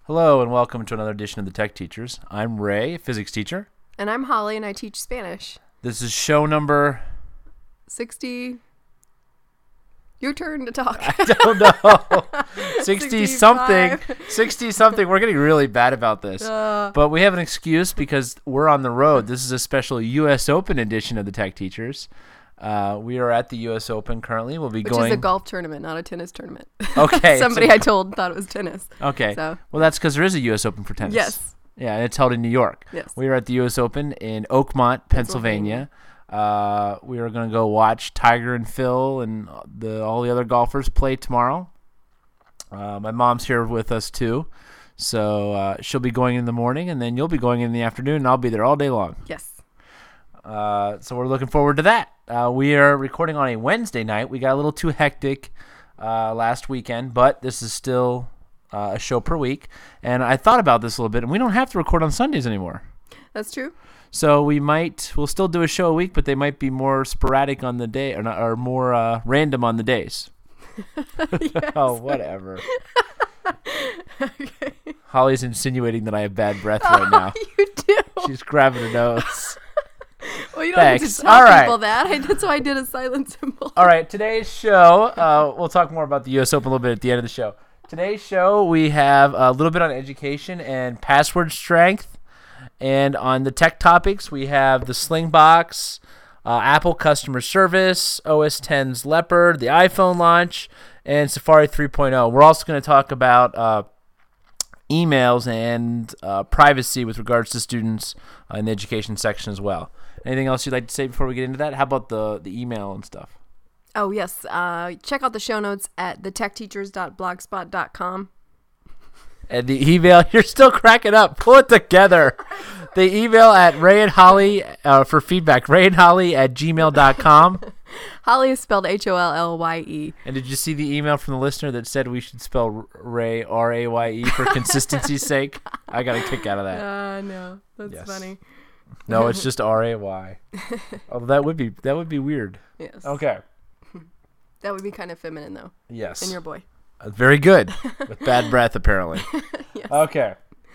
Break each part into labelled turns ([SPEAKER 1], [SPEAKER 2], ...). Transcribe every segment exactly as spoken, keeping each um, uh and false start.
[SPEAKER 1] Hello and welcome to another edition of the Tech Teachers. I'm Ray, a physics teacher.
[SPEAKER 2] And I'm Holly, and I teach Spanish.
[SPEAKER 1] This is show number...
[SPEAKER 2] sixty... Your turn to talk.
[SPEAKER 1] I don't know. sixty-something. sixty-something. We're getting really bad about this. Uh, but we have an excuse because we're on the road. This is a special U S Open edition of the Tech Teachers. Uh, we are at the U S Open currently. We'll be
[SPEAKER 2] Which
[SPEAKER 1] going...
[SPEAKER 2] Which is a golf tournament, not a tennis tournament.
[SPEAKER 1] Okay.
[SPEAKER 2] Somebody
[SPEAKER 1] a...
[SPEAKER 2] I told thought it was tennis.
[SPEAKER 1] Okay.
[SPEAKER 2] So.
[SPEAKER 1] Well, that's because there is a U S Open for tennis.
[SPEAKER 2] Yes.
[SPEAKER 1] Yeah, and it's held in New York.
[SPEAKER 2] Yes.
[SPEAKER 1] We are at the U S Open in Oakmont, Pennsylvania. Pennsylvania. Uh, we are going to go watch Tiger and Phil and the all the other golfers play tomorrow. Uh, my mom's here with us too, so uh, she'll be going in the morning, and then you'll be going in the afternoon, and I'll be there all day long.
[SPEAKER 2] Yes.
[SPEAKER 1] Uh, so we're looking forward to that. Uh, we are recording on a Wednesday night. We got a little too hectic uh, last weekend, but this is still uh, a show per week. And I thought about this a little bit, and we don't have to record on Sundays anymore.
[SPEAKER 2] That's true.
[SPEAKER 1] So we might, we'll still do a show a week, but they might be more sporadic on the day, or, not, or more uh, random on the days. Oh, whatever.
[SPEAKER 2] Okay.
[SPEAKER 1] Holly's insinuating that I have bad breath right now.
[SPEAKER 2] You do.
[SPEAKER 1] She's grabbing her nose.
[SPEAKER 2] Well, you don't
[SPEAKER 1] Thanks.
[SPEAKER 2] need to tell
[SPEAKER 1] All right.
[SPEAKER 2] people that. I, that's why I did a silent symbol.
[SPEAKER 1] All right, today's show, uh, we'll talk more about the U S Open a little bit at the end of the show. Today's show, we have a little bit on education and password strength. And on the tech topics, we have the Slingbox, uh, Apple customer service, O S X's Leopard, the iPhone launch, and Safari three point oh. We're also going to talk about uh, emails and uh, privacy with regards to students uh, in the education section as well. Anything else you'd like to say before we get into that? How about the, the email and stuff?
[SPEAKER 2] Oh, yes. Uh, check out the show notes at the tech teachers dot blogspot dot com.
[SPEAKER 1] And the email, you're still cracking up. Pull it together. The email at Ray and Holly uh, for feedback, ray and holly at gmail dot com.
[SPEAKER 2] Holly is spelled H O L L Y E.
[SPEAKER 1] And did you see the email from the listener that said we should spell Ray R A Y E for consistency's sake? I got a kick out of that.
[SPEAKER 2] Uh, no, that's
[SPEAKER 1] yes.
[SPEAKER 2] funny.
[SPEAKER 1] No, it's just R A Y. Oh, that would be that would be weird.
[SPEAKER 2] Yes.
[SPEAKER 1] Okay.
[SPEAKER 2] That would be kind of feminine, though.
[SPEAKER 1] Yes.
[SPEAKER 2] In your boy.
[SPEAKER 1] Uh, very good. With bad breath, apparently.
[SPEAKER 2] Yes.
[SPEAKER 1] Okay.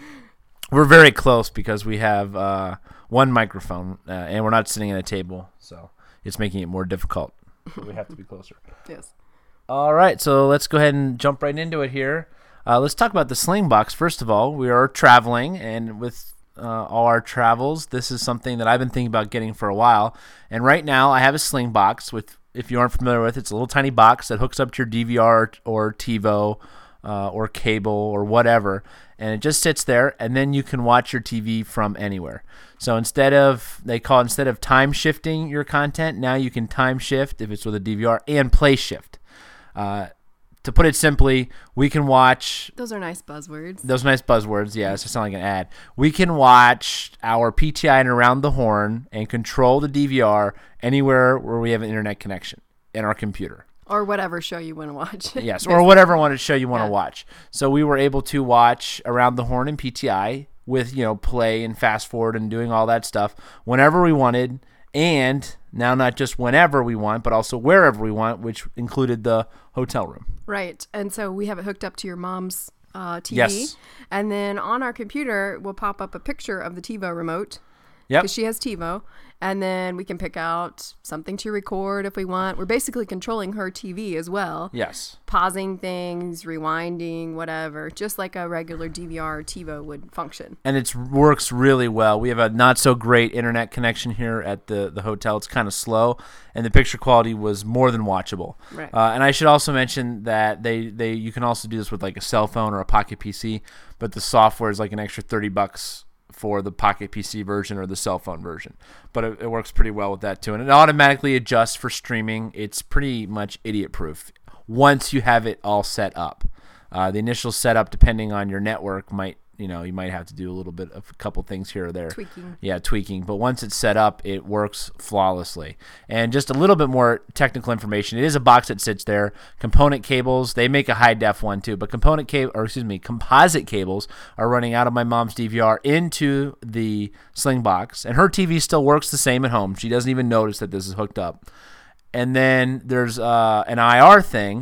[SPEAKER 1] We're very close because we have uh, one microphone, uh, and we're not sitting at a table, so it's making it more difficult. We have to be closer.
[SPEAKER 2] Yes.
[SPEAKER 1] All right, so let's go ahead and jump right into it here. Uh, let's talk about the Slingbox. First of all, we are traveling, and with uh, all our travels, this is something that I've been thinking about getting for a while. And right now, I have a Slingbox with, if you aren't familiar with it, it's a little tiny box that hooks up to your D V R or TiVo uh, or cable or whatever, and it just sits there, and then you can watch your T V from anywhere. So instead of, they call it, instead of time shifting your content, now you can time shift, if it's with a D V R, and play shift. Uh, to put it simply, we can watch...
[SPEAKER 2] Those are nice buzzwords.
[SPEAKER 1] Those nice buzzwords, yeah, it's just sound like an ad. We can watch our P T I and Around the Horn and control the D V R anywhere where we have an internet connection in our computer.
[SPEAKER 2] Or whatever show you want to watch.
[SPEAKER 1] Yes, or whatever one show you want to
[SPEAKER 2] Yeah.
[SPEAKER 1] watch. So we were able to watch Around the Horn and P T I with, you know, play and fast forward and doing all that stuff whenever we wanted, and now not just whenever we want, but also wherever we want, which included the hotel room.
[SPEAKER 2] Right. And so we have it hooked up to your mom's uh, T V.
[SPEAKER 1] Yes.
[SPEAKER 2] And then on our computer, we'll pop up a picture of the TiVo remote.
[SPEAKER 1] Yep.
[SPEAKER 2] Because she has TiVo. And then we can pick out something to record if we want. We're basically controlling her T V as well.
[SPEAKER 1] Yes.
[SPEAKER 2] Pausing things, rewinding, whatever. Just like a regular D V R or TiVo would function.
[SPEAKER 1] And it works really well. We have a not so great internet connection here at the, the hotel. It's kind of slow, and the picture quality was more than watchable.
[SPEAKER 2] Right.
[SPEAKER 1] Uh, and I should also mention that they, they you can also do this with like a cell phone or a Pocket P C, but the software is like an extra thirty bucks for the Pocket P C version or the cell phone version. But it, it works pretty well with that too. And it automatically adjusts for streaming. It's pretty much idiot-proof once you have it all set up. Uh, the initial setup, depending on your network, might you know you might have to do a little bit of a couple things here or there.
[SPEAKER 2] Tweaking.
[SPEAKER 1] Yeah, tweaking. But once it's set up, it works flawlessly. And just a little bit more technical information. It is a box that sits there. Component cables, they make a high def one too, but component cable, or excuse me, composite cables are running out of my mom's D V R into the Slingbox, and her T V still works the same at home. She doesn't even notice that this is hooked up. And then there's uh, an I R thing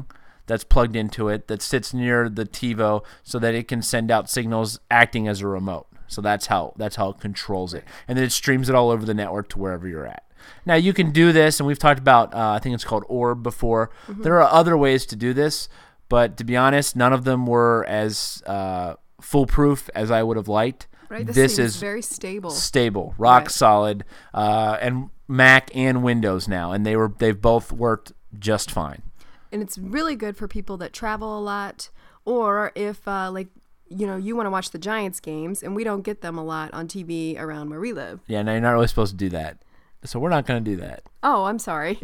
[SPEAKER 1] that's plugged into it that sits near the TiVo so that it can send out signals acting as a remote. So that's how that's how it controls it. And then it streams it all over the network to wherever you're at. Now, you can do this, and we've talked about, uh, I think it's called Orb before. Mm-hmm. There are other ways to do this, but to be honest, none of them were as uh, foolproof as I would have liked.
[SPEAKER 2] Right, this,
[SPEAKER 1] this
[SPEAKER 2] is
[SPEAKER 1] is
[SPEAKER 2] very stable.
[SPEAKER 1] Stable, rock
[SPEAKER 2] right.
[SPEAKER 1] solid, uh, and Mac and Windows now, and they were they've both worked just fine.
[SPEAKER 2] And it's really good for people that travel a lot, or if uh, like you know you want to watch the Giants games, and we don't get them a lot on T V around where we live.
[SPEAKER 1] Yeah, no, you're not really supposed to do that, so we're not going to do that.
[SPEAKER 2] Oh, I'm sorry.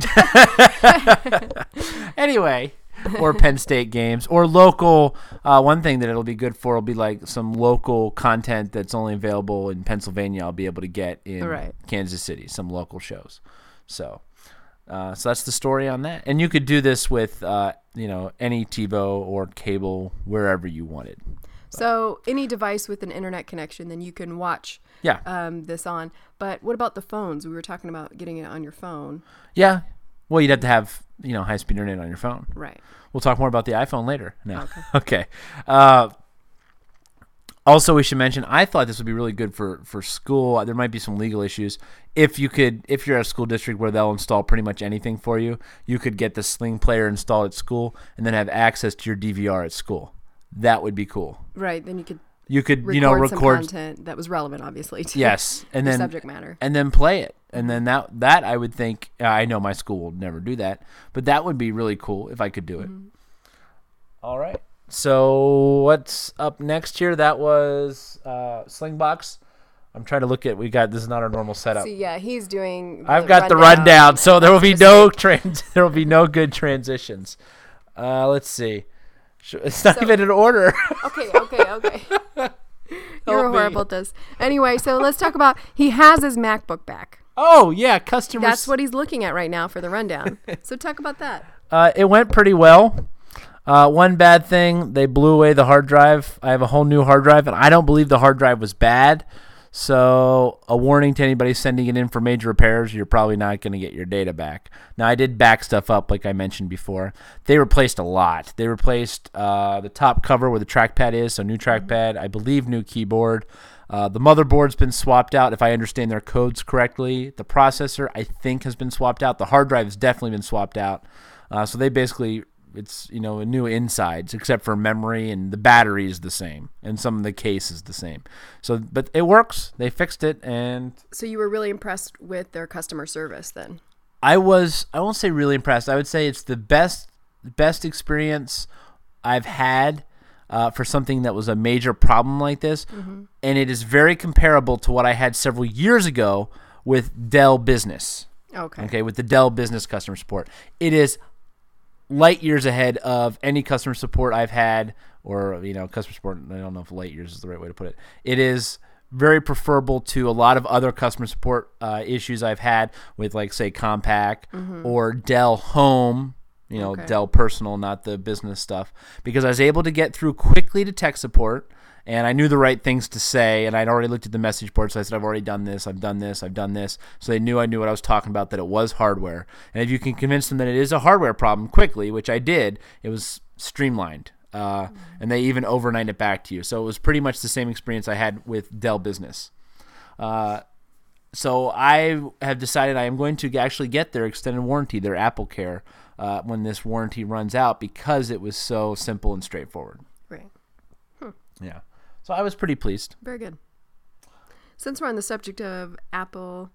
[SPEAKER 1] Anyway. Or Penn State games, or local. Uh, one thing that it'll be good for will be like some local content that's only available in Pennsylvania. I'll be able to get in
[SPEAKER 2] right.
[SPEAKER 1] Kansas City, some local shows. So, uh, so that's the story on that. And you could do this with, uh, you know, any TiVo or cable wherever you wanted.
[SPEAKER 2] So any device with an internet connection, then you can watch.
[SPEAKER 1] Yeah.
[SPEAKER 2] Um, this on. But what about the phones? We were talking about getting it on your phone.
[SPEAKER 1] Yeah. Well, you'd have to have, you know, high-speed internet on your phone.
[SPEAKER 2] Right.
[SPEAKER 1] We'll talk more about the iPhone later. No.
[SPEAKER 2] Okay.
[SPEAKER 1] Okay. Uh, also, we should mention, I thought this would be really good for, for school. There might be some legal issues. If you could, if you're at a school district where they'll install pretty much anything for you, you could get the Sling player installed at school and then have access to your D V R at school. That would be cool.
[SPEAKER 2] Right. Then you could
[SPEAKER 1] You could,
[SPEAKER 2] record
[SPEAKER 1] you know, record
[SPEAKER 2] some content that was relevant, obviously, to
[SPEAKER 1] yes, and
[SPEAKER 2] the
[SPEAKER 1] then
[SPEAKER 2] subject matter,
[SPEAKER 1] and then play it, and then that that I would think. I know my school will never do that, but that would be really cool if I could do it. Mm-hmm. All right. So what's up next here? That was uh, Slingbox. I'm trying to look at. We got this is not our normal setup.
[SPEAKER 2] See, yeah, he's doing.
[SPEAKER 1] I've got rundown, the rundown, so there will be no trans. There will be no good transitions. Uh, let's see. It's not so, even in order.
[SPEAKER 2] Okay, okay, okay. You're horrible at this. Anyway, so let's talk about, he has his MacBook back.
[SPEAKER 1] Oh, yeah, customers.
[SPEAKER 2] That's what he's looking at right now for the rundown. So talk about that.
[SPEAKER 1] Uh, it went pretty well. Uh, one bad thing, they blew away the hard drive. I have a whole new hard drive, and I don't believe the hard drive was bad. So a warning to anybody sending it in for major repairs, you're probably not going to get your data back. Now, I did back stuff up like I mentioned before. They replaced a lot. They replaced uh, the top cover where the trackpad is, so new trackpad, I believe new keyboard. Uh, the motherboard's been swapped out, if I understand their codes correctly. The processor, I think, has been swapped out. The hard drive has definitely been swapped out. Uh, so they basically... It's, you know, a new insides, except for memory, and the battery is the same, and some of the case is the same. So, but it works. They fixed it, and
[SPEAKER 2] so you were really impressed with their customer service, then?
[SPEAKER 1] I was. I won't say really impressed. I would say it's the best, best experience I've had uh, for something that was a major problem like this, mm-hmm. and it is very comparable to what I had several years ago with Dell Business.
[SPEAKER 2] Okay.
[SPEAKER 1] Okay, with the Dell Business customer support, it is light years ahead of any customer support I've had, or, you know, customer support, I don't know if light years is the right way to put it. It is very preferable to a lot of other customer support uh, issues I've had with, like, say, Compaq mm-hmm. or Dell Home, you know, okay. Dell Personal, not the business stuff, because I was able to get through quickly to tech support, and I knew the right things to say, and I'd already looked at the message board, so I said, I've already done this, I've done this, I've done this. So they knew I knew what I was talking about, that it was hardware. And if you can convince them that it is a hardware problem quickly, which I did, it was streamlined. Uh, mm-hmm. And they even overnight it back to you. So it was pretty much the same experience I had with Dell Business. Uh, so I have decided I am going to actually get their extended warranty, their Apple Care, uh, when this warranty runs out, because it was so simple and straightforward.
[SPEAKER 2] Right.
[SPEAKER 1] Hmm. Yeah. So I was pretty pleased.
[SPEAKER 2] Very good. Since we're on the subject of Apple,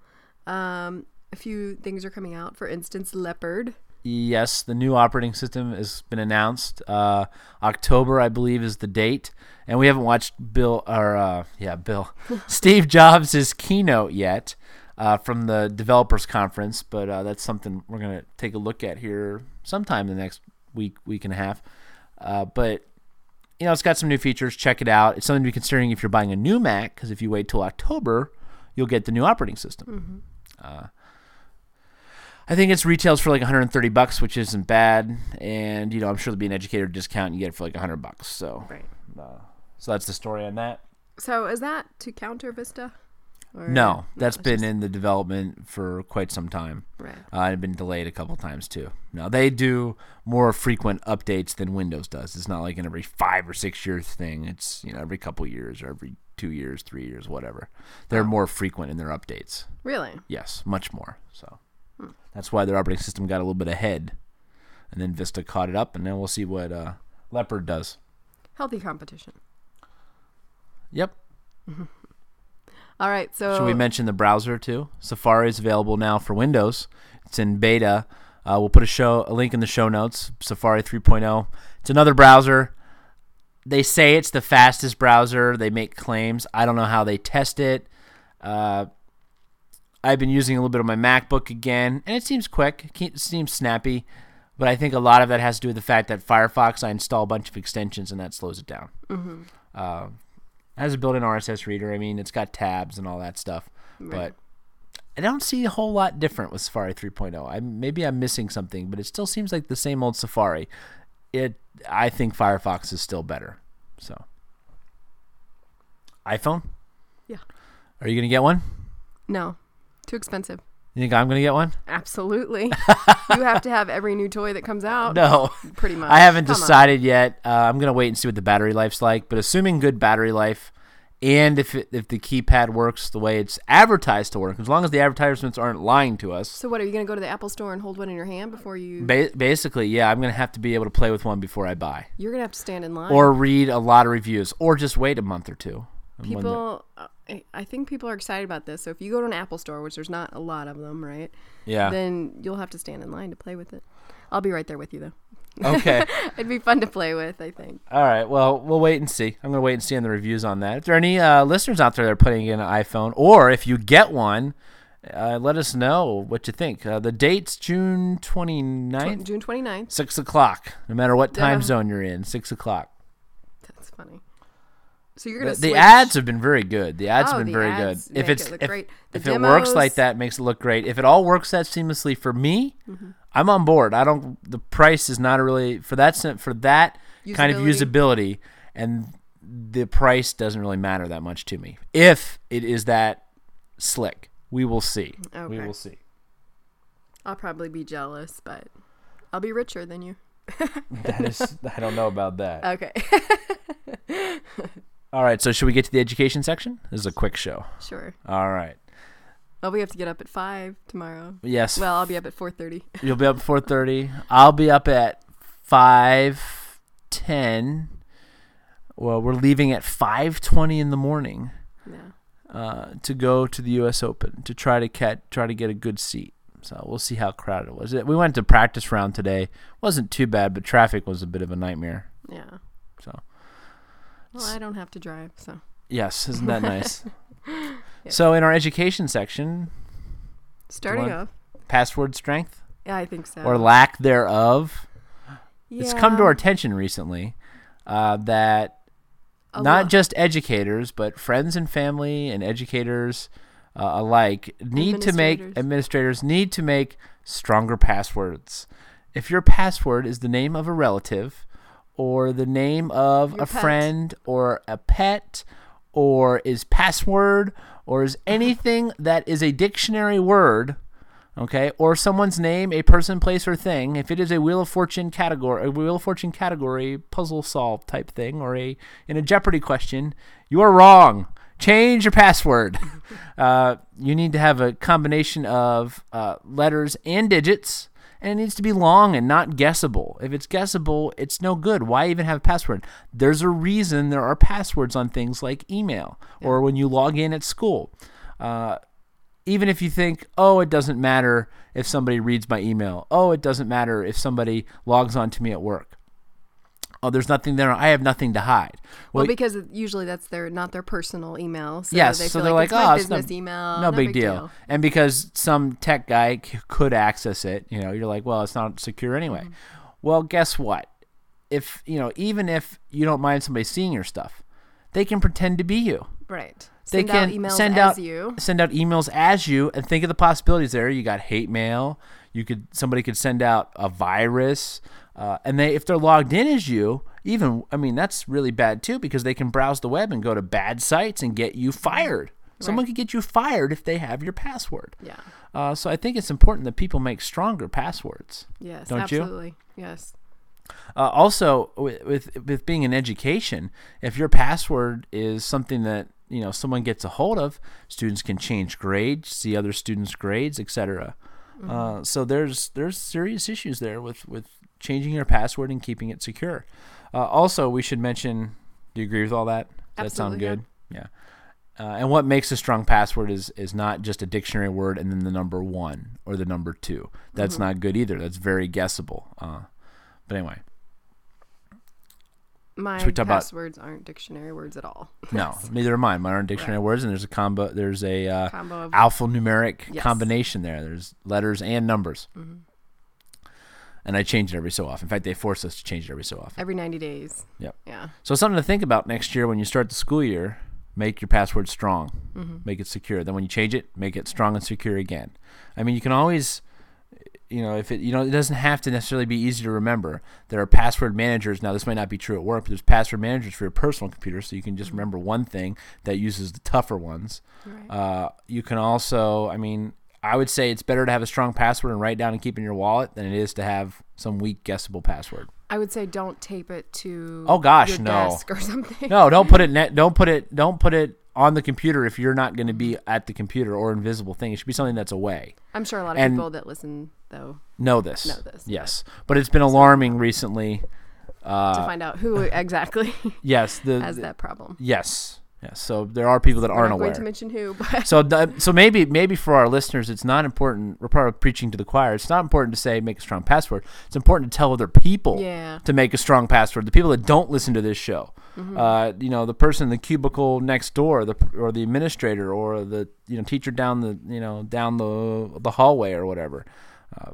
[SPEAKER 2] um, a few things are coming out. For instance, Leopard.
[SPEAKER 1] Yes, the new operating system has been announced. Uh, October, I believe, is the date. And we haven't watched Bill, or uh, yeah, Bill, Steve Jobs' keynote yet uh, from the developers conference, but uh, that's something we're going to take a look at here sometime in the next week, week and a half. Uh, but you know, it's got some new features. Check it out. It's something to be considering if you're buying a new Mac, because if you wait till October, you'll get the new operating system. Mm-hmm. Uh, I think it's retails for like one hundred thirty bucks, which isn't bad. And, you know, I'm sure there'll be an educator discount. And you get it for like one hundred bucks. So,
[SPEAKER 2] right.
[SPEAKER 1] uh, so that's the story on that.
[SPEAKER 2] So is that to counter Vista? Or,
[SPEAKER 1] No, that's
[SPEAKER 2] it's
[SPEAKER 1] been
[SPEAKER 2] just-
[SPEAKER 1] in the development for quite some time.
[SPEAKER 2] Right.
[SPEAKER 1] Uh, it's been delayed a couple times too. No, they do more frequent updates than Windows does. It's not like an every five or six year thing. It's you know every couple years or every two years, three years, whatever. They're
[SPEAKER 2] Oh.
[SPEAKER 1] more frequent in their updates.
[SPEAKER 2] Really?
[SPEAKER 1] Yes, much more. So that's why their operating system got a little bit ahead, and then Vista caught it up, and then we'll see what uh, Leopard does.
[SPEAKER 2] Healthy competition.
[SPEAKER 1] Yep.
[SPEAKER 2] All right. So
[SPEAKER 1] Should we mention the browser too? Safari is available now for Windows. It's in beta. Uh, we'll put a show a link in the show notes. Safari three point oh. It's another browser. They say it's the fastest browser. They make claims. I don't know how they test it. Uh, I've been using a little bit of my MacBook again, and it seems quick. It seems snappy. But I think a lot of that has to do with the fact that Firefox, I install a bunch of extensions, and that slows it down.
[SPEAKER 2] Mm-hmm.
[SPEAKER 1] Uh, it has a built-in R S S reader. I mean, it's got tabs and all that stuff.
[SPEAKER 2] Right.
[SPEAKER 1] But I don't see a whole lot different with Safari three point oh. I, maybe I'm missing something, but it still seems like the same old Safari. It, I think Firefox is still better. So, iPhone?
[SPEAKER 2] Yeah.
[SPEAKER 1] Are you going to get one?
[SPEAKER 2] No, too expensive.
[SPEAKER 1] You think I'm going to get one?
[SPEAKER 2] Absolutely. You have to have every new toy that comes out.
[SPEAKER 1] No.
[SPEAKER 2] Pretty much.
[SPEAKER 1] I haven't
[SPEAKER 2] Come on.
[SPEAKER 1] decided yet. Uh, I'm going to wait and see what the battery life's like. But assuming good battery life, and if it, if the keypad works the way it's advertised to work, as long as the advertisements aren't lying to us,
[SPEAKER 2] So what, are you going to go to the Apple store and hold one in your hand before you...
[SPEAKER 1] ba- basically, yeah, I'm going to have to be able to play with one before I buy.
[SPEAKER 2] You're going to have to stand in line.
[SPEAKER 1] Or read a lot of reviews, or just wait a month or two. And when the-
[SPEAKER 2] People... uh, I- I think people are excited about this. So if you go to an Apple store, which there's not a lot of them, right?
[SPEAKER 1] yeah.
[SPEAKER 2] Then you'll have to stand in line to play with it. I'll be right there with you, though.
[SPEAKER 1] Okay.
[SPEAKER 2] It'd be fun to play with, I think.
[SPEAKER 1] All right. Well, we'll wait and see. I'm going to wait and see on the reviews on that. If there are any uh, listeners out there that are putting in an iPhone, or if you get one, uh, let us know what you think. Uh, the date's June twenty-ninth,
[SPEAKER 2] Tw- June twenty-ninth.
[SPEAKER 1] six o'clock. No matter what time
[SPEAKER 2] Yeah.
[SPEAKER 1] zone you're in, six o'clock.
[SPEAKER 2] That's funny. So you're
[SPEAKER 1] The,
[SPEAKER 2] going to
[SPEAKER 1] the ads have been very good. The ads
[SPEAKER 2] Oh,
[SPEAKER 1] have been
[SPEAKER 2] the
[SPEAKER 1] very
[SPEAKER 2] ads
[SPEAKER 1] good. If
[SPEAKER 2] make
[SPEAKER 1] it's
[SPEAKER 2] it look
[SPEAKER 1] if,
[SPEAKER 2] great. The
[SPEAKER 1] if it works
[SPEAKER 2] demos-
[SPEAKER 1] like that, it makes it look great. If it all works that seamlessly for me,
[SPEAKER 2] Mm-hmm.
[SPEAKER 1] I'm on board. I don't. The price is not a really for that sen- for that kind of usability, and the price doesn't really matter that much to me. If it is that slick, we will see. We
[SPEAKER 2] Okay.
[SPEAKER 1] will see.
[SPEAKER 2] I'll probably be jealous, but I'll be richer than you.
[SPEAKER 1] That is. I don't know about that.
[SPEAKER 2] Okay.
[SPEAKER 1] All right. So should we get to the education section? This is a quick show.
[SPEAKER 2] Sure.
[SPEAKER 1] All right.
[SPEAKER 2] Well, we have to get up at five tomorrow.
[SPEAKER 1] Yes.
[SPEAKER 2] Well, I'll be up at four thirty.
[SPEAKER 1] You'll be up at four thirty. I'll be up at five ten. Well, we're leaving at five twenty in the morning
[SPEAKER 2] Yeah.
[SPEAKER 1] uh, to go to the U S Open to try to catch, try to get a good seat. So we'll see how crowded it was. We went to practice round today. Wasn't too bad, but traffic was a bit of a nightmare.
[SPEAKER 2] Yeah.
[SPEAKER 1] So
[SPEAKER 2] Well, I don't have to drive, so.
[SPEAKER 1] yes, isn't that nice?
[SPEAKER 2] Yeah.
[SPEAKER 1] So in our education section,
[SPEAKER 2] Starting
[SPEAKER 1] want-
[SPEAKER 2] off.
[SPEAKER 1] password strength
[SPEAKER 2] Yeah, I think so.
[SPEAKER 1] or lack thereof.
[SPEAKER 2] yeah.
[SPEAKER 1] It's come to our attention recently uh, that
[SPEAKER 2] A
[SPEAKER 1] not
[SPEAKER 2] lot.
[SPEAKER 1] just educators, but friends and family and educators uh, alike need to make
[SPEAKER 2] Administrators.
[SPEAKER 1] administrators need to make stronger passwords. If your password is the name of a relative, or the name of
[SPEAKER 2] Your
[SPEAKER 1] a
[SPEAKER 2] pet.
[SPEAKER 1] friend, or a pet, or is password, or is anything that is a dictionary word, okay, or someone's name, a person, place, or thing, if it is a Wheel of Fortune category, a Wheel of Fortune category puzzle solve type thing, or a in a Jeopardy question, you are wrong. Change your password. uh, you need to have a combination of uh, letters and digits, and it needs to be long and not guessable. If it's guessable, it's no good. Why even have a password? There's a reason there are passwords on things like email or when you log in at school. Uh, even if you think, oh, it doesn't matter if somebody reads my email. Oh, it doesn't matter if somebody logs on to me at work. Oh, there's nothing there. I have nothing to hide.
[SPEAKER 2] Well, because usually that's their not their personal email. So
[SPEAKER 1] yes,
[SPEAKER 2] they
[SPEAKER 1] so
[SPEAKER 2] feel
[SPEAKER 1] they're
[SPEAKER 2] like,
[SPEAKER 1] like,
[SPEAKER 2] it's
[SPEAKER 1] oh,
[SPEAKER 2] my
[SPEAKER 1] it's no,
[SPEAKER 2] business email.
[SPEAKER 1] no big, deal. And because some tech guy c- could access it, you know, you're like, well, it's not secure anyway.
[SPEAKER 2] Mm-hmm.
[SPEAKER 1] Well, guess what? If, you know, even if you don't mind somebody seeing your stuff, they can pretend to be you.
[SPEAKER 2] Right.
[SPEAKER 1] They
[SPEAKER 2] Send
[SPEAKER 1] can
[SPEAKER 2] out emails
[SPEAKER 1] send
[SPEAKER 2] as
[SPEAKER 1] out
[SPEAKER 2] you.
[SPEAKER 1] send out emails as you, and think of the possibilities there. You got hate mail. You could somebody could send out a virus, uh, and they if they're logged in as you, even I mean that's really bad too because they can browse the web and go to bad sites and get you fired. Someone
[SPEAKER 2] Right.
[SPEAKER 1] could get you fired if they have your password.
[SPEAKER 2] Yeah.
[SPEAKER 1] Uh, so I think it's important that people make stronger passwords.
[SPEAKER 2] Yes.
[SPEAKER 1] Don't you?
[SPEAKER 2] absolutely. Yes.
[SPEAKER 1] Uh, also, with, with with being in education, if your password is something that you know someone gets a hold of, students can change grades, see other students' grades, et cetera. Mm-hmm. Uh, so there's there's serious issues there with, with changing your password and keeping it secure. Uh, also, we should mention. Do you agree with all that? Does that sound
[SPEAKER 2] Absolutely,
[SPEAKER 1] good? Yeah. Uh, and what makes a strong password is is not just a dictionary word and then the number one or the number two. That's mm-hmm. not good either. That's very guessable. Uh, but anyway.
[SPEAKER 2] My
[SPEAKER 1] So we talk about-
[SPEAKER 2] passwords aren't dictionary words at all.
[SPEAKER 1] No, neither are mine. Mine aren't dictionary
[SPEAKER 2] Right.
[SPEAKER 1] words, and there's a combo. There's a uh,
[SPEAKER 2] Combo of
[SPEAKER 1] alphanumeric
[SPEAKER 2] Yes.
[SPEAKER 1] combination there. There's letters and numbers,
[SPEAKER 2] Mhm.
[SPEAKER 1] and I change it every so often. In fact, they force us to change it every so often.
[SPEAKER 2] every ninety days.
[SPEAKER 1] Yep.
[SPEAKER 2] Yeah.
[SPEAKER 1] So something to think about next year when you start the school year. Make your password strong.
[SPEAKER 2] Mm-hmm.
[SPEAKER 1] Make it secure. Then when you change it, make it strong and secure again. I mean, you can always, you know, if it, you know, it doesn't have to necessarily be easy to remember. There are password managers. Now, this might not be true at work, but there's password managers for your personal computer, so you can just remember one thing that uses the tougher ones.
[SPEAKER 2] Right.
[SPEAKER 1] Uh, you can also, I mean, I would say it's better to have a strong password and write down and keep in your wallet than it is to have some weak guessable password.
[SPEAKER 2] I would say don't tape it to
[SPEAKER 1] Oh, gosh,
[SPEAKER 2] your
[SPEAKER 1] no.
[SPEAKER 2] desk or something.
[SPEAKER 1] No, don't put it. Net, don't put it. Don't put it on the computer if you're not going to be at the computer or invisible thing. It should be something that's away.
[SPEAKER 2] I'm sure a lot of
[SPEAKER 1] And-
[SPEAKER 2] people that listen though
[SPEAKER 1] Know this.
[SPEAKER 2] Know this,
[SPEAKER 1] Yes, but it's been alarming recently.
[SPEAKER 2] to
[SPEAKER 1] Uh,
[SPEAKER 2] find out who exactly
[SPEAKER 1] yes. The,
[SPEAKER 2] has
[SPEAKER 1] the-
[SPEAKER 2] that problem.
[SPEAKER 1] Yes. Yes. So there are people that
[SPEAKER 2] We're
[SPEAKER 1] aren't
[SPEAKER 2] not
[SPEAKER 1] aware.
[SPEAKER 2] going to mention who, but
[SPEAKER 1] So, th- so maybe, maybe for our listeners, it's not important. We're part of preaching to the choir. It's not important to say make a strong password. It's important to tell other people
[SPEAKER 2] yeah.
[SPEAKER 1] to make a strong password. The people that don't listen to this show,
[SPEAKER 2] Mm-hmm.
[SPEAKER 1] uh, you know, the person in the cubicle next door, the or the administrator, or the you know teacher down the you know down the the hallway or whatever. Uh,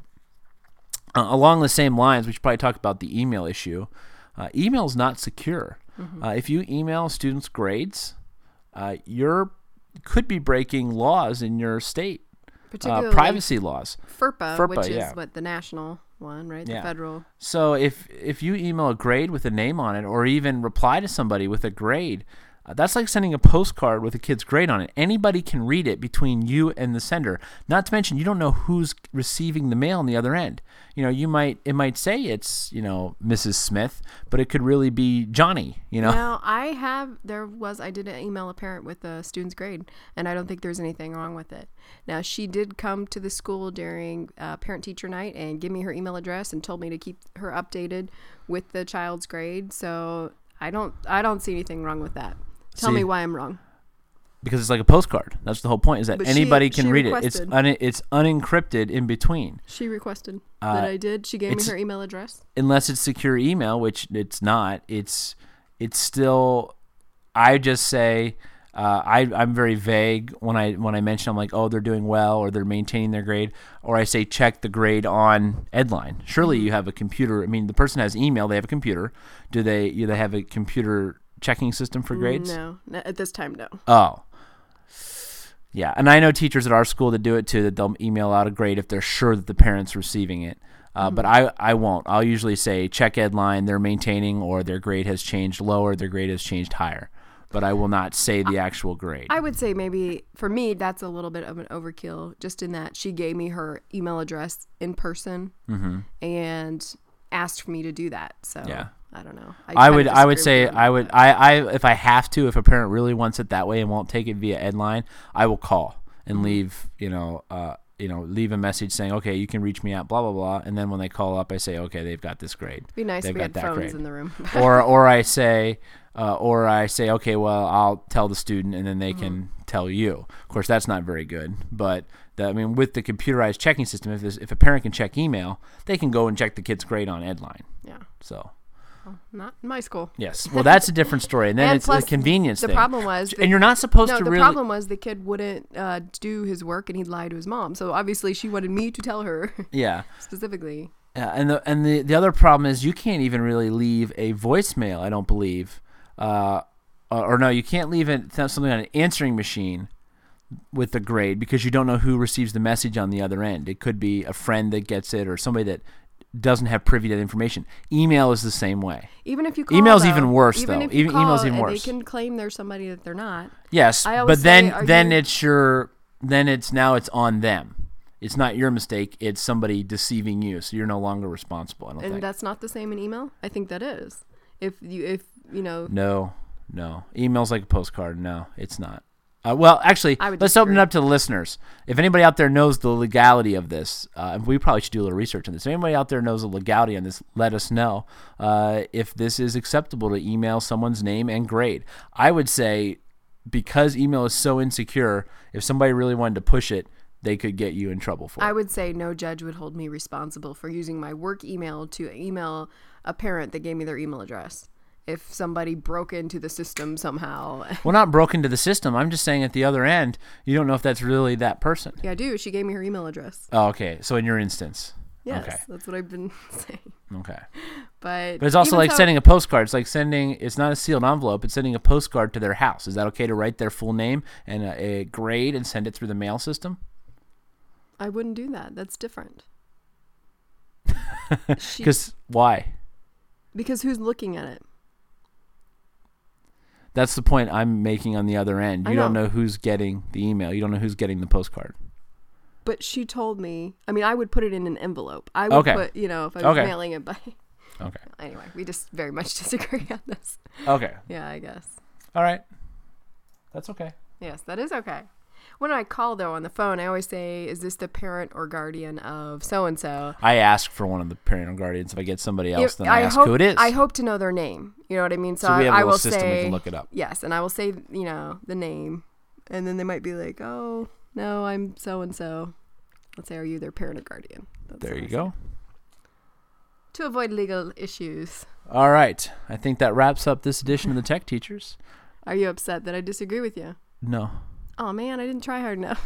[SPEAKER 1] uh, along the same lines, we should probably talk about the email issue. Uh, email is not secure.
[SPEAKER 2] Mm-hmm.
[SPEAKER 1] Uh, if you email students' grades, uh, you're could be breaking laws in your state,
[SPEAKER 2] Particularly
[SPEAKER 1] uh, privacy laws.
[SPEAKER 2] FERPA,
[SPEAKER 1] FERPA,
[SPEAKER 2] which is
[SPEAKER 1] yeah.
[SPEAKER 2] what the national one, right? The
[SPEAKER 1] Yeah.
[SPEAKER 2] federal.
[SPEAKER 1] So if if you email a grade with a name on it, or even reply to somebody with a grade, uh, that's like sending a postcard with a kid's grade on it. Anybody can read it between you and the sender. Not to mention, you don't know who's receiving the mail on the other end. You know, you might it might say it's you know Missus Smith, but it could really be Johnny. You know.
[SPEAKER 2] Now, I have, there was, I did email a parent with a student's grade, and I don't think there's anything wrong with it. Now, she did come to the school during uh, parent-teacher night and give me her email address and told me to keep her updated with the child's grade. So I don't, I don't see anything wrong with that. Tell
[SPEAKER 1] See-
[SPEAKER 2] me why I'm wrong.
[SPEAKER 1] Because it's like a postcard. That's the whole point. Is that
[SPEAKER 2] But she-
[SPEAKER 1] anybody can
[SPEAKER 2] she
[SPEAKER 1] read it. It's
[SPEAKER 2] requested.
[SPEAKER 1] un, it's unencrypted in between.
[SPEAKER 2] She requested
[SPEAKER 1] Uh,
[SPEAKER 2] that I did. She gave me
[SPEAKER 1] it's-
[SPEAKER 2] her email address.
[SPEAKER 1] Unless it's secure email, which it's not. It's it's still. I just say uh, I I'm very vague when I when I mention I'm like, oh, they're doing well or they're maintaining their grade, or I say check the grade on Edline. Surely you have a computer. I mean, the person has email. They have a computer. Do they? Do they have a computer checking system for grades?
[SPEAKER 2] No, no, at this time, no.
[SPEAKER 1] Oh. Yeah, and I know teachers at our school that do it too, that they'll email out a grade if they're sure that the parent's receiving it. Uh,
[SPEAKER 2] Mm-hmm.
[SPEAKER 1] But I, I won't. I'll usually say check Edline, they're maintaining, or their grade has changed lower, their grade has changed higher. But I will not say the actual grade.
[SPEAKER 2] I would say maybe for me that's a little bit of an overkill, just in that she gave me her email address in person
[SPEAKER 1] Mm-hmm.
[SPEAKER 2] and asked for me to do that. So
[SPEAKER 1] Yeah.
[SPEAKER 2] I don't know.
[SPEAKER 1] I
[SPEAKER 2] kind
[SPEAKER 1] would
[SPEAKER 2] of
[SPEAKER 1] I would
[SPEAKER 2] disagree
[SPEAKER 1] say
[SPEAKER 2] with her
[SPEAKER 1] I
[SPEAKER 2] on
[SPEAKER 1] would
[SPEAKER 2] that.
[SPEAKER 1] I, I if I have to, if a parent really wants it that way and won't take it via Edline, I will call and
[SPEAKER 2] Mm-hmm.
[SPEAKER 1] leave, you know, uh, you know, leave a message saying, okay, you can reach me at blah blah blah, and then when they call up, I say, okay, they've got this grade.
[SPEAKER 2] It'd be nice
[SPEAKER 1] They've
[SPEAKER 2] if we
[SPEAKER 1] got
[SPEAKER 2] had
[SPEAKER 1] that
[SPEAKER 2] phones
[SPEAKER 1] grade.
[SPEAKER 2] in the room.
[SPEAKER 1] or or I say, uh, or I say, okay, well, I'll tell the student, and then they
[SPEAKER 2] Mm-hmm.
[SPEAKER 1] can tell you. Of course, that's not very good, but the, I mean, with the computerized checking system, if there's, if a parent can check email, they can go and check the kid's grade on Edline.
[SPEAKER 2] Yeah.
[SPEAKER 1] So
[SPEAKER 2] Well, not in my school.
[SPEAKER 1] yes, well, that's a different story, and then
[SPEAKER 2] And
[SPEAKER 1] it's
[SPEAKER 2] plus,
[SPEAKER 1] a convenience
[SPEAKER 2] The
[SPEAKER 1] thing.
[SPEAKER 2] problem was, the,
[SPEAKER 1] and you're not supposed
[SPEAKER 2] no,
[SPEAKER 1] to
[SPEAKER 2] the
[SPEAKER 1] really.
[SPEAKER 2] problem was the kid wouldn't uh, do his work and he'd lie to his mom. So obviously she wanted me to tell her
[SPEAKER 1] Yeah.
[SPEAKER 2] specifically.
[SPEAKER 1] Yeah, and the and the, the other problem is you can't even really leave a voicemail. I don't believe, uh, or, or no, you can't leave it something on an answering machine with the grade because you don't know who receives the message on the other end. It could be a friend that gets it or somebody that doesn't have privy to the information. Email is the same way.
[SPEAKER 2] Even if you call,
[SPEAKER 1] email's
[SPEAKER 2] though,
[SPEAKER 1] even worse
[SPEAKER 2] even
[SPEAKER 1] though.
[SPEAKER 2] If you
[SPEAKER 1] even
[SPEAKER 2] call,
[SPEAKER 1] email's even
[SPEAKER 2] and
[SPEAKER 1] worse.
[SPEAKER 2] They can claim they're somebody that they're not.
[SPEAKER 1] Yes,
[SPEAKER 2] I always
[SPEAKER 1] but then
[SPEAKER 2] say, are
[SPEAKER 1] then
[SPEAKER 2] you-
[SPEAKER 1] it's your then it's now it's on them. It's not your mistake. It's somebody deceiving you, so you're no longer responsible. I don't
[SPEAKER 2] And
[SPEAKER 1] think.
[SPEAKER 2] that's not the same in email. I think that is. If you if you know.
[SPEAKER 1] No, no. Email's like a postcard. No, it's not. Uh, well, actually,
[SPEAKER 2] I would
[SPEAKER 1] let's open it
[SPEAKER 2] disagree.
[SPEAKER 1] up to the listeners. If anybody out there knows the legality of this, uh, we probably should do a little research on this. If anybody out there knows the legality on this, let us know uh, if this is acceptable to email someone's name and grade. I would say because email is so insecure, if somebody really wanted to push it, they could get you in trouble for it.
[SPEAKER 2] I would say no judge would hold me responsible for using my work email to email a parent that gave me their email address. If somebody broke into the system somehow.
[SPEAKER 1] Well, not broken to the system. I'm just saying at the other end, you don't know if that's really that person.
[SPEAKER 2] Yeah, I do. She gave me her email address.
[SPEAKER 1] Oh, okay. So in your instance.
[SPEAKER 2] Yes,
[SPEAKER 1] Okay.
[SPEAKER 2] that's what I've been saying.
[SPEAKER 1] Okay.
[SPEAKER 2] But,
[SPEAKER 1] But it's also
[SPEAKER 2] even
[SPEAKER 1] like
[SPEAKER 2] so-
[SPEAKER 1] sending a postcard. It's like sending, it's not a sealed envelope. It's sending a postcard to their house. Is that okay to write their full name and a, a grade and send it through the mail system?
[SPEAKER 2] I wouldn't do that. That's different. She-
[SPEAKER 1] Because why?
[SPEAKER 2] because who's looking at it?
[SPEAKER 1] That's the point I'm making on the other end.
[SPEAKER 2] I
[SPEAKER 1] You don't
[SPEAKER 2] know.
[SPEAKER 1] know who's getting the email. You don't know who's getting the postcard.
[SPEAKER 2] But she told me, I mean, I would put it in an envelope. I would
[SPEAKER 1] Okay.
[SPEAKER 2] put, you know, if I was
[SPEAKER 1] Okay.
[SPEAKER 2] mailing it by.
[SPEAKER 1] Okay.
[SPEAKER 2] Anyway, we just very much disagree on this.
[SPEAKER 1] Okay.
[SPEAKER 2] Yeah, I guess.
[SPEAKER 1] All right. That's okay.
[SPEAKER 2] Yes, that is okay. When I call, though, on the phone, I always say, is this the parent or guardian of so-and-so?
[SPEAKER 1] I ask for one of the parent or guardians. If I get somebody else,
[SPEAKER 2] If-
[SPEAKER 1] then I, ask
[SPEAKER 2] hope,
[SPEAKER 1] who it is.
[SPEAKER 2] I hope to know their name. You know what I mean? So,
[SPEAKER 1] So we have a
[SPEAKER 2] I, I
[SPEAKER 1] little
[SPEAKER 2] will
[SPEAKER 1] system we
[SPEAKER 2] say,
[SPEAKER 1] can look it up.
[SPEAKER 2] Yes, and I will say, you know, the name. And then they might be like, oh, no, I'm so-and-so. Let's say, are you their parent or guardian? That's
[SPEAKER 1] There
[SPEAKER 2] what
[SPEAKER 1] you
[SPEAKER 2] I
[SPEAKER 1] go.
[SPEAKER 2] say. To avoid legal issues.
[SPEAKER 1] All right. I think that wraps up this edition of the Tech Teachers.
[SPEAKER 2] Are you upset that I disagree with you?
[SPEAKER 1] No.
[SPEAKER 2] Oh, man, I didn't try hard enough.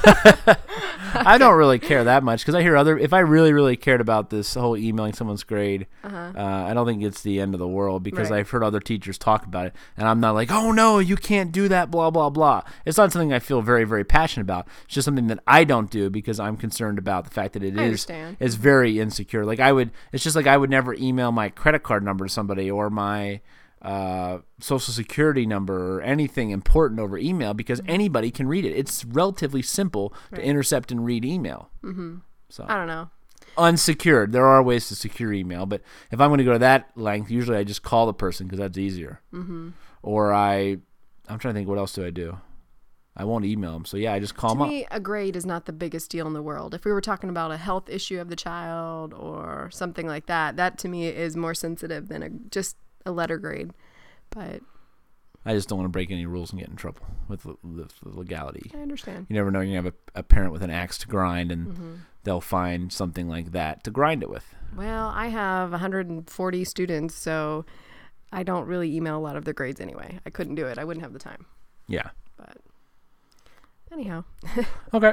[SPEAKER 1] I don't really care that much because I hear other. If I really, really cared about this whole emailing someone's grade,
[SPEAKER 2] Uh-huh.
[SPEAKER 1] uh, I don't think it's the end of the world because
[SPEAKER 2] Right.
[SPEAKER 1] I've heard other teachers talk about it, and I'm not like, oh no, you can't do that, blah blah blah. It's not something I feel very, very passionate about. It's just something that I don't do because I'm concerned about the fact that it
[SPEAKER 2] I
[SPEAKER 1] is
[SPEAKER 2] understand.
[SPEAKER 1] is very insecure. Like I would, it's just like I would never email my credit card number to somebody or my uh, social security number or anything important over email because anybody can read it. It's relatively simple to
[SPEAKER 2] Right.
[SPEAKER 1] intercept and read email.
[SPEAKER 2] Mm-hmm.
[SPEAKER 1] So
[SPEAKER 2] I don't know.
[SPEAKER 1] unsecured. There are ways to secure email, but if I'm going to go to that length, usually I just call the person because that's easier.
[SPEAKER 2] Mm-hmm.
[SPEAKER 1] Or I, I'm trying to think, what else do I do? I won't email them. So yeah, I just call
[SPEAKER 2] To
[SPEAKER 1] them up.
[SPEAKER 2] me, a grade is not the biggest deal in the world. If we were talking about a health issue of the child or something like that, that to me is more sensitive than a, just a letter grade. But
[SPEAKER 1] I just don't want to break any rules and get in trouble with the, with the legality.
[SPEAKER 2] I understand.
[SPEAKER 1] You never know. You're going to have a, a parent with an axe to grind, and
[SPEAKER 2] Mm-hmm.
[SPEAKER 1] they'll find something like that to grind it with.
[SPEAKER 2] Well, I have one hundred forty students, so I don't really email a lot of their grades anyway. I couldn't do it. I wouldn't have the time.
[SPEAKER 1] Yeah.
[SPEAKER 2] But anyhow,
[SPEAKER 1] Okay.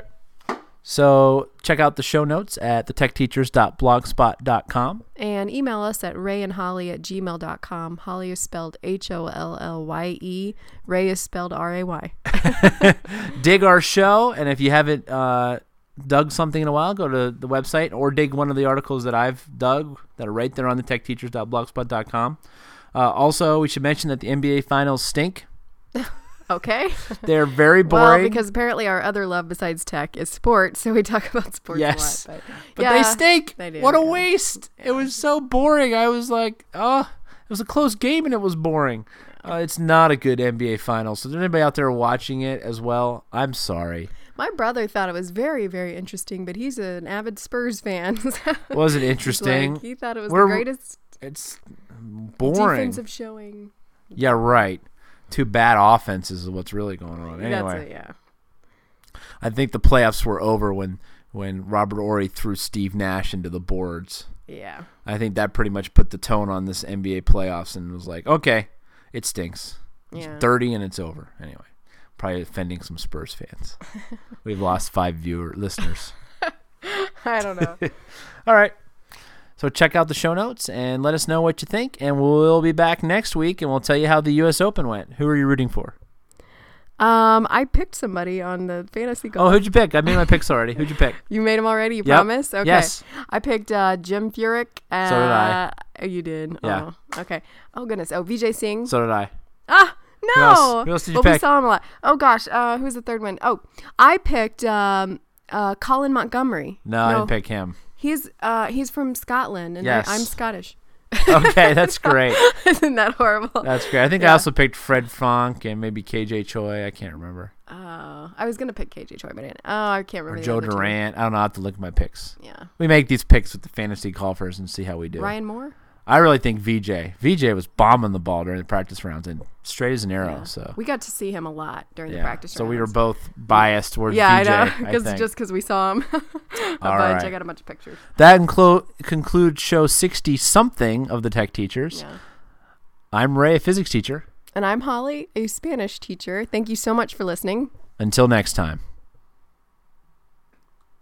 [SPEAKER 1] So check out the show notes at the tech teachers dot blogspot dot com.
[SPEAKER 2] and email us at rayandholly at gmail dot com. Holly is spelled H O L L Y E. Ray is spelled R A Y.
[SPEAKER 1] Dig our show, and if you haven't uh, dug something in a while, go to the website or dig one of the articles that I've dug that are right there on the tech teachers dot blogspot dot com. Uh, also, we should mention that the N B A finals stink.
[SPEAKER 2] Okay.
[SPEAKER 1] They're very
[SPEAKER 2] Well,
[SPEAKER 1] boring.
[SPEAKER 2] because apparently our other love besides tech is sports, so we talk about sports
[SPEAKER 1] Yes.
[SPEAKER 2] a lot. But,
[SPEAKER 1] But
[SPEAKER 2] yeah,
[SPEAKER 1] they stink.
[SPEAKER 2] they do,
[SPEAKER 1] What a
[SPEAKER 2] yeah.
[SPEAKER 1] waste. It was so boring. I was like, oh, it was a close game and it was boring. Uh, it's not a good N B A final. So, is there anybody out there watching it as well? I'm sorry.
[SPEAKER 2] My brother thought it was very, very interesting, but he's an avid Spurs fan. So
[SPEAKER 1] Was it
[SPEAKER 2] it's
[SPEAKER 1] interesting?
[SPEAKER 2] like, he thought it was
[SPEAKER 1] We're-
[SPEAKER 2] the greatest
[SPEAKER 1] It's boring.
[SPEAKER 2] defensive showing.
[SPEAKER 1] Yeah, right. Two bad offenses is what's really going on.
[SPEAKER 2] That's
[SPEAKER 1] Anyway,
[SPEAKER 2] it, yeah.
[SPEAKER 1] I think the playoffs were over when, when Robert Horry threw Steve Nash into the boards.
[SPEAKER 2] Yeah.
[SPEAKER 1] I think that pretty much put the tone on this N B A playoffs and was like, okay, it stinks. It's
[SPEAKER 2] Yeah.
[SPEAKER 1] thirty and it's over. Anyway, probably offending some Spurs fans. We've lost five viewer listeners.
[SPEAKER 2] I don't know.
[SPEAKER 1] All right. So check out the show notes and let us know what you think. And we'll be back next week and we'll tell you how the U S Open went. Who are you rooting for?
[SPEAKER 2] Um, I picked somebody on the fantasy golf.
[SPEAKER 1] Oh, who'd you pick? I made my picks already. Who'd you pick?
[SPEAKER 2] You made them already? You
[SPEAKER 1] Yep.
[SPEAKER 2] promise? Okay.
[SPEAKER 1] Yes.
[SPEAKER 2] I picked uh, Jim Furyk. Uh,
[SPEAKER 1] So did I.
[SPEAKER 2] Oh, you did?
[SPEAKER 1] Yeah.
[SPEAKER 2] Oh, okay. Oh, goodness. Oh, Vijay Singh.
[SPEAKER 1] So did I.
[SPEAKER 2] ah, no.
[SPEAKER 1] Who else? Who else did you
[SPEAKER 2] well, we
[SPEAKER 1] pick?
[SPEAKER 2] saw him a lot. Oh, gosh. Uh, who's the third one? Oh, I picked um, uh, Colin Montgomery.
[SPEAKER 1] No, I didn't pick him.
[SPEAKER 2] He's uh, he's from Scotland, and
[SPEAKER 1] Yes.
[SPEAKER 2] I, I'm Scottish.
[SPEAKER 1] Okay, that's great.
[SPEAKER 2] Isn't that horrible?
[SPEAKER 1] That's great. I think I
[SPEAKER 2] Yeah.
[SPEAKER 1] also picked Fred Funk and maybe K J Choi. I can't remember.
[SPEAKER 2] Oh, I was gonna pick K J Choi, but I didn't. Oh, I can't
[SPEAKER 1] Or
[SPEAKER 2] remember. the
[SPEAKER 1] Joe
[SPEAKER 2] other two.
[SPEAKER 1] Durant. I don't know. I have to look at my picks.
[SPEAKER 2] Yeah.
[SPEAKER 1] We make these picks with the fantasy golfers and see how we do.
[SPEAKER 2] Ryan Moore.
[SPEAKER 1] I really think V J. V J was bombing the ball during the practice rounds and straight as an arrow.
[SPEAKER 2] Yeah.
[SPEAKER 1] So
[SPEAKER 2] we got to see him a lot during
[SPEAKER 1] yeah.
[SPEAKER 2] the practice
[SPEAKER 1] So
[SPEAKER 2] rounds.
[SPEAKER 1] we were both biased towards
[SPEAKER 2] Yeah,
[SPEAKER 1] V J.
[SPEAKER 2] I know.
[SPEAKER 1] I
[SPEAKER 2] Because
[SPEAKER 1] think.
[SPEAKER 2] just because we saw him a
[SPEAKER 1] All
[SPEAKER 2] bunch,
[SPEAKER 1] right.
[SPEAKER 2] I got a bunch of pictures.
[SPEAKER 1] That inclo- concludes show sixty something of the Tech Teachers.
[SPEAKER 2] Yeah.
[SPEAKER 1] I'm Ray, a physics teacher.
[SPEAKER 2] And I'm Holly, a Spanish teacher. Thank you so much for listening.
[SPEAKER 1] Until next time.